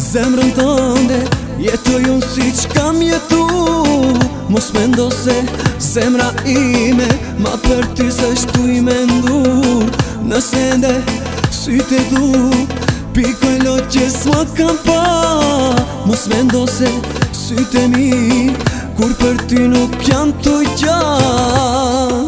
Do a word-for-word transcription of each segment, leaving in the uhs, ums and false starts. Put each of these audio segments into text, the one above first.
zemrën tënde jetoj unë si që kam jetu. Mos mendo se zemra ime ma për ty se shtu i mendu. Nëse nde syte du pikoj lot që s'ma kam pa. Mos mendo se syte mi kur për ty nuk janë të gjanë.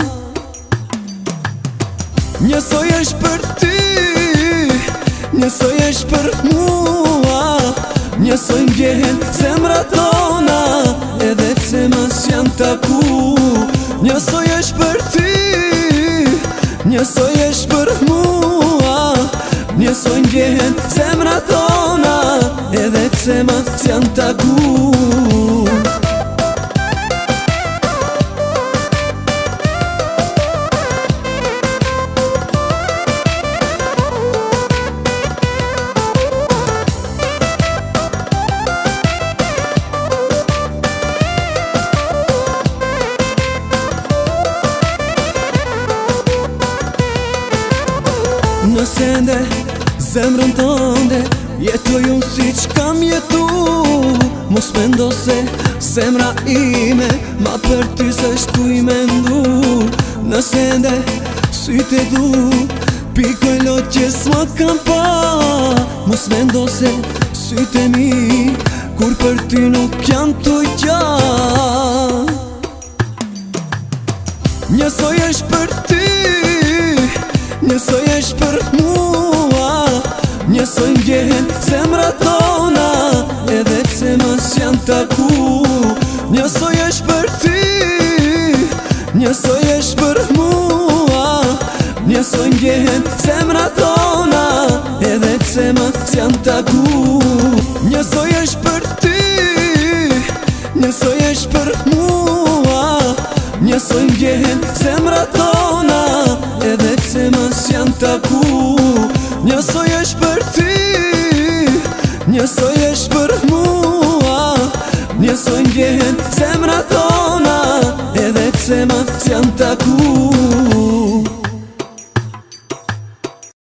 Njësoj është për ty, njësoj është për mua, njësoj m'vjehen zemra tona edhe pse mas janë taku. Njësoj është për ty, njësoj është për mua, njësoj m'vjehen zemra tona edhe pse mas janë taku. Nëse nde zemrën tënde jetoj unë si që kam jetu. Mos mendo se zemra ime ma për ty se shtu i mendu. Nëse nde syte du pikoj lot që s'ma kam pa. Mos mendo se syte mi kur për ty nuk janë të gjanë. Njësoj është për ty, njësoj është për mua, njësoj m'vjehen zemra tona edhe pse mas janë taku. Njësoj është për ty, njësoj është për mua, njësoj m'vjehen zemra tona edhe pse mas janë taku. Njësoj është për ty, njësoj është për mua, njësoj m'vjehen zemra tona edhe pse mas janë taku. Njësoj është për ty, njësoj është për mua, njësoj m'vjehen zemra tona edhe pse mas janë taku.